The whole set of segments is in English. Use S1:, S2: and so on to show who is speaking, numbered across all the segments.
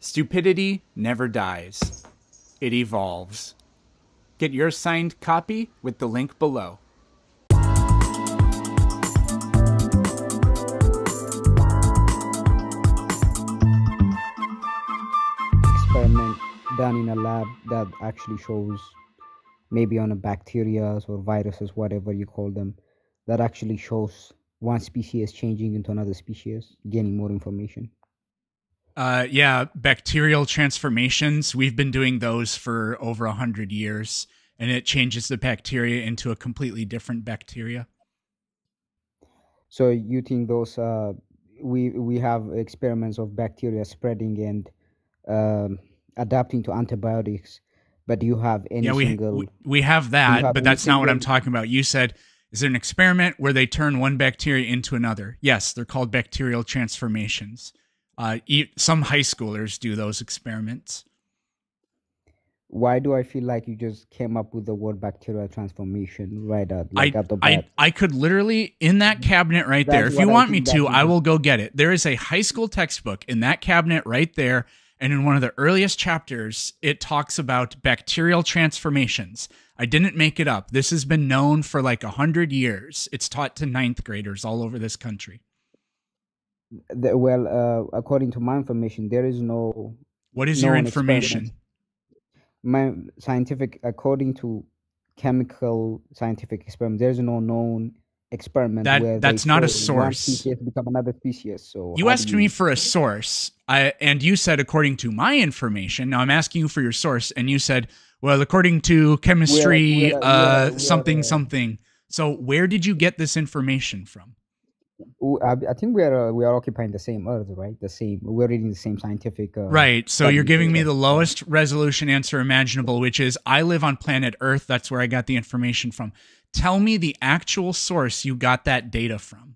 S1: Stupidity never dies. It evolves. Get your signed copy with the link below.
S2: Experiment done in a lab that actually shows, maybe on a bacteria or viruses, whatever you call them, that actually shows one species changing into another species, gaining more information.
S1: Yeah, bacterial transformations. We've been doing those for over 100 years, and it changes the bacteria into a completely different bacteria.
S2: So you think those we have experiments of bacteria spreading and adapting to antibiotics, but do you have any
S1: we have that, but that's not what I'm
S2: single-
S1: talking about. You said, is there an experiment where they turn one bacteria into another? Yes, they're called bacterial transformations. Some high schoolers do those experiments.
S2: Why do I feel like you just came up with the word bacterial transformation right at the bat?
S1: I could literally, in that cabinet right there, if you want me to, I will go get it. There is a high school textbook in that cabinet right there, and in one of the earliest chapters, it talks about bacterial transformations. I didn't make it up. This has been known for like 100 years. It's taught to 9th graders all over this country.
S2: According to my information, there is no...
S1: What is your information?
S2: My scientific, according to chemical scientific experiment, there's no known experiment where
S1: that's not a source.
S2: One species become another species. So
S1: you asked me for a source, and you said according to my information. Now I'm asking you for your source, and you said, well, according to chemistry, something. So where did you get this information from?
S2: I think we are occupying the same Earth, right? We're reading the same scientific.
S1: Right. So you're giving me the lowest resolution answer imaginable, which is I live on planet Earth. That's where I got the information from. Tell me the actual source you got that data from.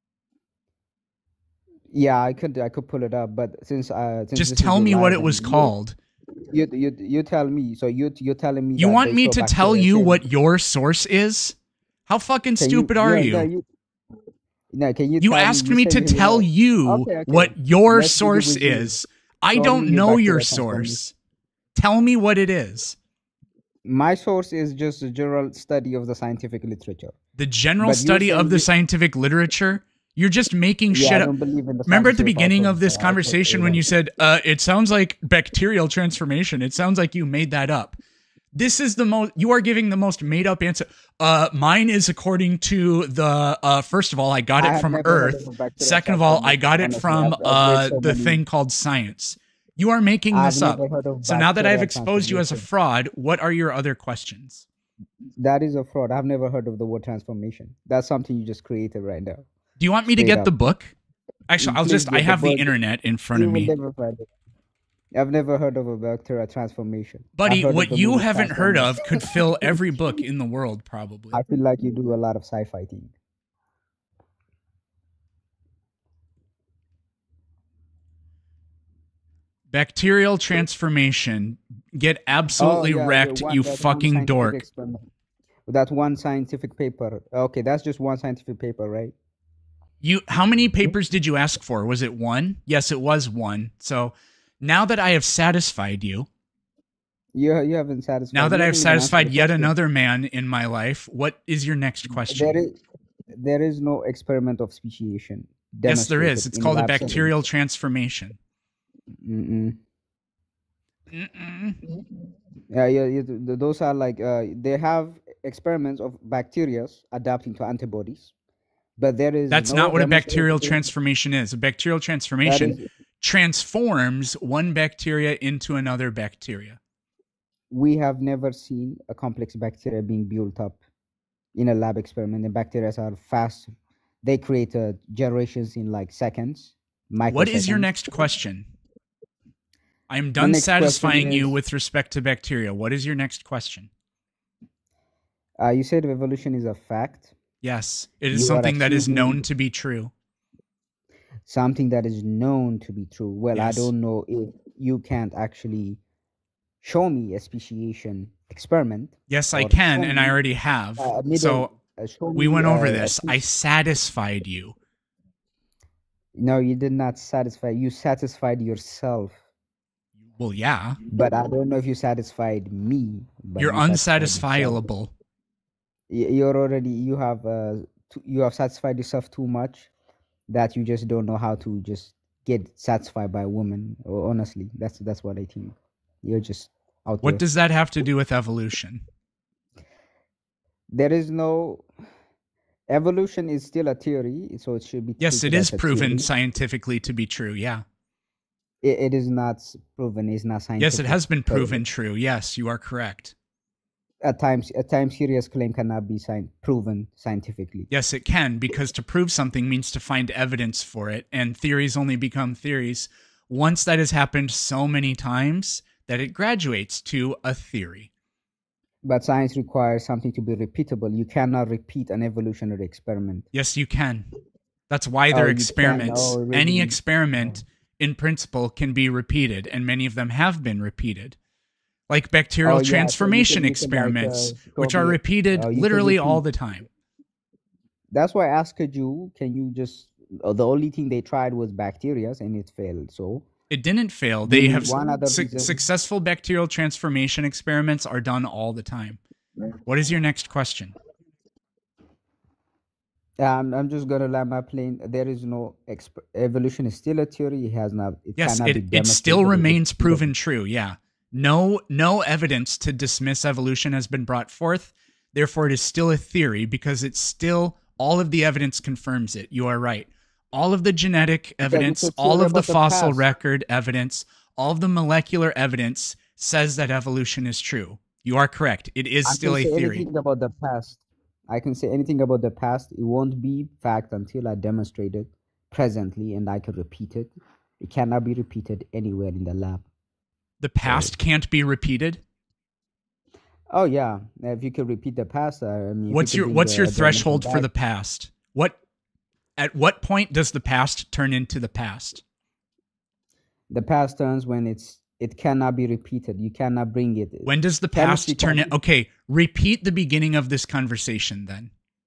S2: Yeah, I could pull it up, but since
S1: just tell me what it was called.
S2: You tell me. So you're telling me.
S1: You want me to tell you what your source is? How fucking stupid are you?
S2: No,
S1: you asked me to tell you what your source is. I don't know your source. Tell me what it is.
S2: My source is just a general study of the scientific literature.
S1: The general study of the scientific literature? You're just making shit up. Remember at the beginning of this conversation when you said, it sounds like bacterial transformation. It sounds like you made that up. This is you are giving the most made up answer. Mine is according to the, first of all, I got it from Earth. Second of all, I got it from the thing called science. You are making this up. So now that I've exposed you as a fraud, what are your other questions?
S2: That is a fraud. I've never heard of the word transformation. That's something you just created right now.
S1: Do you want me to get the book? Actually, I have the internet in front of me.
S2: I've never heard of a bacterial transformation.
S1: Buddy, what you haven't heard of could fill every book in the world, probably.
S2: I feel like you do a lot of sci-fi things.
S1: Bacterial transformation. Get absolutely wrecked, you fucking dork.
S2: That's one scientific paper. Okay, that's just one scientific paper, right?
S1: How many papers did you ask for? Was it one? Yes, it was one. So... now that I have satisfied you,
S2: you haven't satisfied.
S1: Now that I have satisfied yet another man in my life, what is your next question?
S2: There is no experiment of speciation.
S1: Yes, there is. It's called a bacterial transformation.
S2: Yeah. Those are like they have experiments of bacteria adapting to antibodies, but
S1: that's not what a bacterial transformation is. A bacterial transformation transforms one bacteria into another bacteria.
S2: We have never seen a complex bacteria being built up in a lab experiment. The bacteria are fast. They create generations in like seconds.
S1: What is your next question? I am done satisfying you with respect to bacteria. What is your next question?
S2: You said evolution is a fact.
S1: Yes, it is something that is known to be true.
S2: Something that is known to be true. Well, yes. I don't know if you can't actually show me a speciation experiment.
S1: Yes, I can, and I already have. So we went over this. I satisfied you.
S2: No, you did not satisfy. You satisfied yourself.
S1: Well, yeah.
S2: But I don't know if you satisfied me. But
S1: you're unsatisfiable.
S2: You have satisfied yourself too much that you just don't know how to just get satisfied by a woman. Honestly, that's what I think. You're just out there.
S1: What does that have to do with evolution?
S2: There is no evolution is still a theory, so it should be.
S1: Yes, it is proven scientifically to be true. Yeah.
S2: It is not proven. It's not scientific.
S1: Yes, it has been proven true. Yes, you are correct.
S2: At times, serious claim cannot be proven scientifically.
S1: Yes, it can, because to prove something means to find evidence for it, and theories only become theories once that has happened so many times that it graduates to a theory.
S2: But science requires something to be repeatable. You cannot repeat an evolutionary experiment.
S1: Yes, you can. That's why they're experiments. Really? Any experiment, in principle, can be repeated, and many of them have been repeated. Like bacterial transformation experiments, which are repeated literally all the time.
S2: That's why I asked you, can you just... the only thing they tried was bacteria, and it failed, so...
S1: It didn't fail. They have successful bacterial transformation experiments are done all the time. What is your next question?
S2: I'm just gonna land my plane. There is no evolution is still a theory. It has not.
S1: It still remains proven true. Yeah. No evidence to dismiss evolution has been brought forth. Therefore, it is still a theory because it's still all of the evidence confirms it. You are right. All of the genetic evidence, all of the fossil record evidence, all of the molecular evidence says that evolution is true. You are correct. It is still a theory.
S2: Anything about the past. I can say anything about the past. It won't be fact until I demonstrate it presently and I can repeat it. It cannot be repeated anywhere in the lab.
S1: The past can't be repeated?
S2: Oh, yeah. If you could repeat the past, I mean...
S1: What's your threshold for the past? At what point does the past turn into the past?
S2: The past turns when it cannot be repeated. You cannot bring it.
S1: When does the past turn it? Okay, repeat the beginning of this conversation then.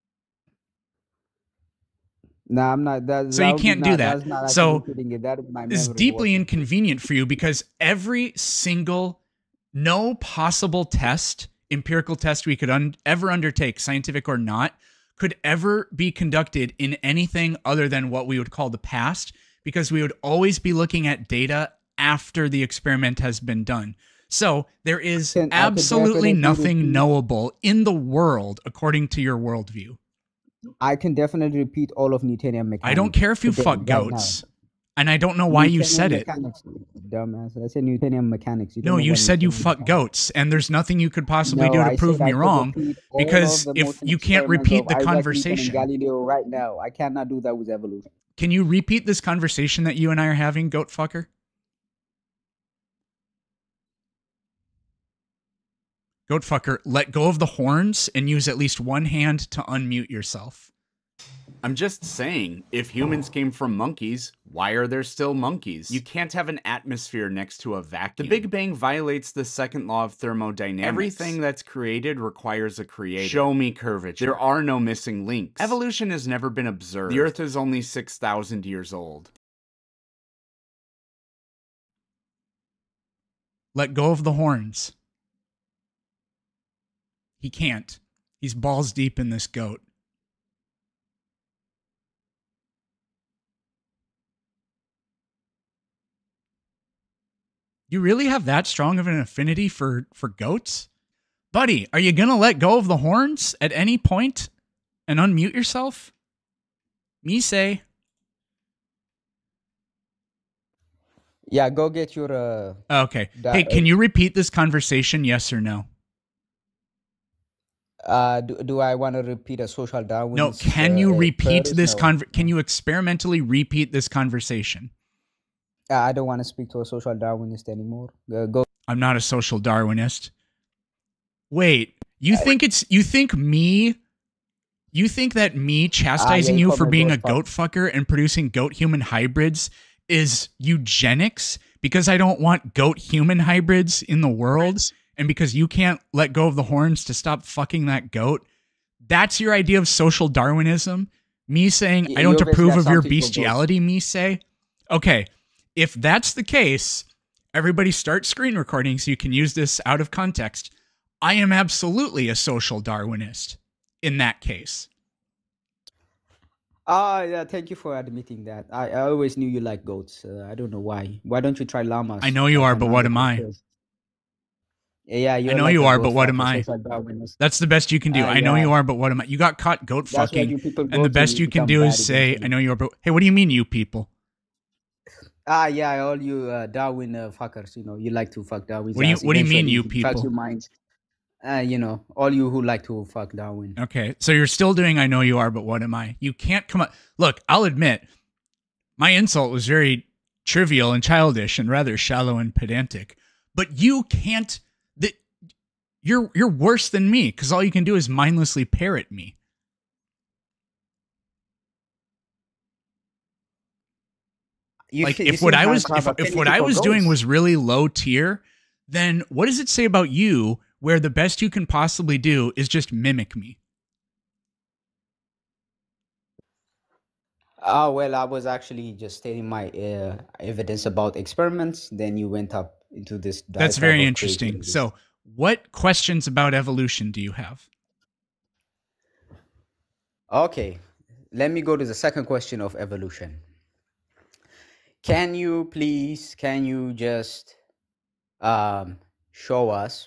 S2: No, I'm not.
S1: So you can't do that. So it's deeply inconvenient for you because every single, no possible test, empirical test we could ever undertake, scientific or not, could ever be conducted in anything other than what we would call the past, because we would always be looking at data after the experiment has been done. So there is absolutely nothing knowable in the world according to your worldview.
S2: I can definitely repeat all of Newtonian mechanics.
S1: I don't care if you fuck goats. And I don't know why you said it.
S2: Dumbass. I said Newtonian mechanics.
S1: No, you said you fuck goats, and there's nothing you could possibly do to prove me wrong, because if you can't repeat the conversation.
S2: Galileo right now, I cannot do that with evolution.
S1: Can you repeat this conversation that you and I are having, goat fucker? Goat fucker, let go of the horns and use at least one hand to unmute yourself.
S3: I'm just saying, if humans came from monkeys, why are there still monkeys? You can't have an atmosphere next to a vacuum. The Big Bang violates the second law of thermodynamics. Everything that's created requires a creator. Show me curvature. There are no missing links. Evolution has never been observed. The Earth is only 6,000 years old.
S1: Let go of the horns. He can't. He's balls deep in this goat. You really have that strong of an affinity for goats? Buddy, are you going to let go of the horns at any point and unmute yourself? Me say.
S2: Yeah, go get your...
S1: okay. Hey, can you repeat this conversation, yes or no?
S2: Do I want to repeat a social Darwin?
S1: No, can you repeat this can you experimentally repeat this conversation?
S2: I don't want to speak to a social Darwinist anymore. Go.
S1: I'm not a social Darwinist. Wait, you think that me chastising you for being a goat fucker and producing goat human hybrids is eugenics because I don't want goat human hybrids in the world and because you can't let go of the horns to stop fucking that goat? That's your idea of social Darwinism? Me saying I don't approve of your bestiality, me say? Okay. If that's the case, Everybody start screen recording so you can use this out of context. I am absolutely a social Darwinist in that case.
S2: Yeah, thank you for admitting that. I always knew you like goats. I don't know why. Why don't you try llamas?
S1: I know you are, but what am I?
S2: Yeah,
S1: I know you are, but what am I? That's the best you can do. I know you are, but what am I? You got caught goat fucking, and the best you can do is say, I know you are, but hey, what do you mean, you people?
S2: Yeah, all you Darwin fuckers, you know, you like to fuck Darwin.
S1: What do you mean, you people?
S2: Your minds. You know, all you who like to fuck Darwin.
S1: Okay, so you're still doing I know you are, but what am I? You can't come up. Look, I'll admit, my insult was very trivial and childish and rather shallow and pedantic, but you can't. You're worse than me because all you can do is mindlessly parrot me. Like if what I was doing was really low tier, then what does it say about you where the best you can possibly do is just mimic me?
S2: Well, I was actually just stating my evidence about experiments. Then you went up into this.
S1: That's very interesting. So, what questions about evolution do you have?
S2: Okay, let me go to the second question of evolution. Can you just show us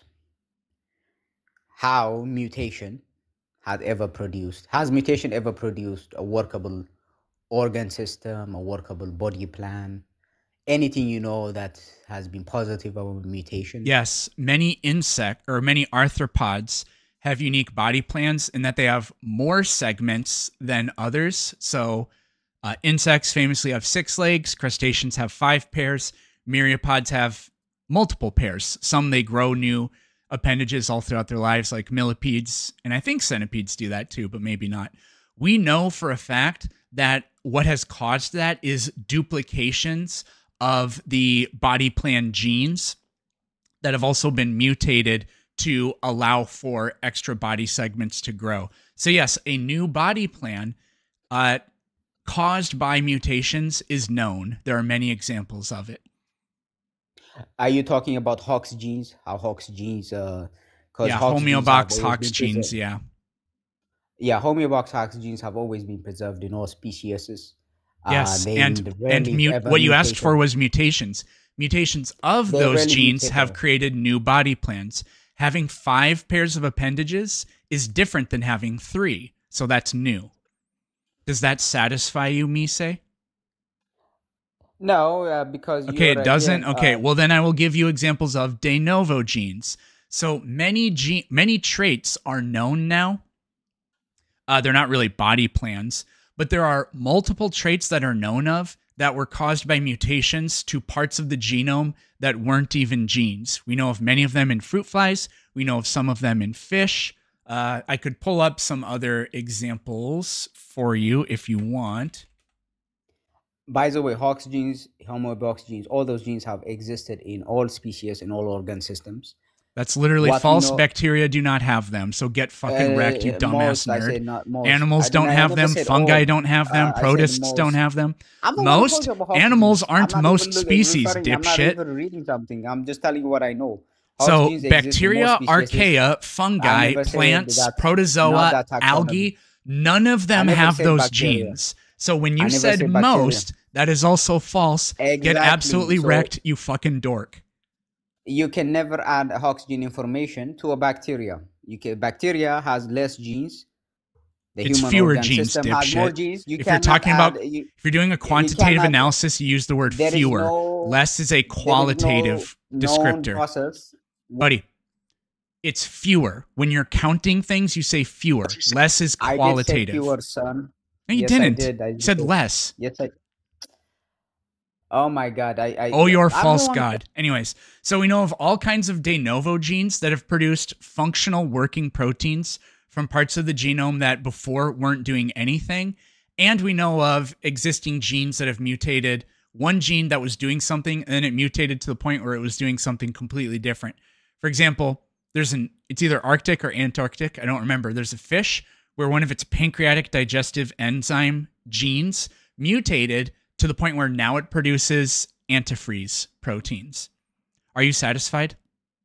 S2: how mutation has mutation ever produced a workable organ system, a workable body plan, anything you know that has been positive about mutation?
S1: Yes, many arthropods have unique body plans in that they have more segments than others. So insects famously have 6 legs, crustaceans have 5 pairs, myriapods have multiple pairs. Some they grow new appendages all throughout their lives, like millipedes, and I think centipedes do that too, but maybe not. We know for a fact that what has caused that is duplications of the body plan genes that have also been mutated to allow for extra body segments to grow. So yes, a new body plan caused by mutations is known. There are many examples of it.
S2: Are you talking about Hox genes? How Hox genes?
S1: Yeah, homeobox Hox genes. Yeah.
S2: Yeah, homeobox Hox genes have always been preserved in all species.
S1: Yes, what you asked for was mutations. Mutations of those genes have created new body plans. Having 5 pairs of appendages is different than having 3, so that's new. Does that satisfy you, Mise?
S2: No, because
S1: okay, it doesn't. Okay, well then I will give you examples of de novo genes. So many traits are known now. They're not really body plans, but there are multiple traits that are known of that were caused by mutations to parts of the genome that weren't even genes. We know of many of them in fruit flies. We know of some of them in fish. I could pull up some other examples for you if you want.
S2: By the way, Hox genes, homeobox genes, all those genes have existed in all species, in all organ systems.
S1: That's literally false. Bacteria do not have them, so get fucking wrecked, you dumbass nerd. Animals don't have them. Fungi don't have them. Protists don't have them. Most animals aren't most species, dipshit.
S2: I'm not even reading something. I'm just telling you what I know.
S1: So bacteria, archaea, fungi, plants, protozoa, algae, none of them have those genes. So when you said most, that is also false. Exactly. Get absolutely wrecked, you fucking dork.
S2: You can never add a Hox gene information to a bacteria. Bacteria has less genes.
S1: It's fewer genes, dipshit. If you're doing a quantitative analysis, you use the word fewer. Less is a qualitative descriptor. Buddy, it's fewer. When you're counting things, you say fewer. Less is qualitative.
S2: I did say fewer, son.
S1: No, you didn't. You said less.
S2: Yes, oh my God.
S1: Oh, you're false God. Anyways, so we know of all kinds of de novo genes that have produced functional working proteins from parts of the genome that before weren't doing anything. And we know of existing genes that have mutated. One gene that was doing something, and then it mutated to the point where it was doing something completely different. For example, it's either Arctic or Antarctic. I don't remember. There's a fish where one of its pancreatic digestive enzyme genes mutated to the point where now it produces antifreeze proteins. Are you satisfied?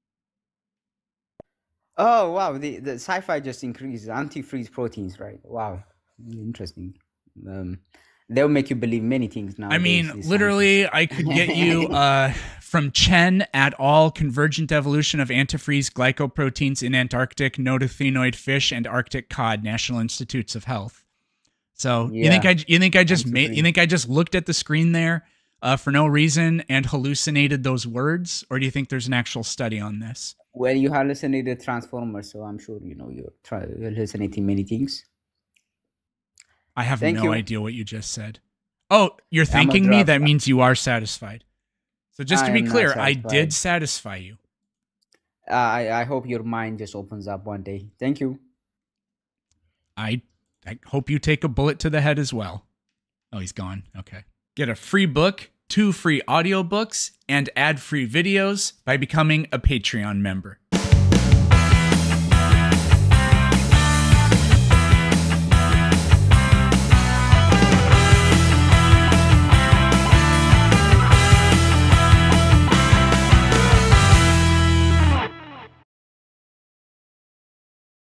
S2: Oh wow, the sci-fi just increases antifreeze proteins, right? Wow, interesting. They'll make you believe many things now.
S1: I mean, literally, I could get you from Chen et al. Convergent evolution of antifreeze glycoproteins in Antarctic notothenoid fish and Arctic cod, National Institutes of Health. So yeah. you think I just looked at the screen there for no reason and hallucinated those words, or do you think there's an actual study on this?
S2: Well, you hallucinated Transformers, so I'm sure you're hallucinating many things.
S1: I have no idea what you just said. Oh, you're thanking me? That means you are satisfied. So just to be clear, I did satisfy you.
S2: I hope your mind just opens up one day. Thank you.
S1: I hope you take a bullet to the head as well. Oh, he's gone. Okay. Get a free book, 2 free audiobooks, and ad-free videos by becoming a Patreon member.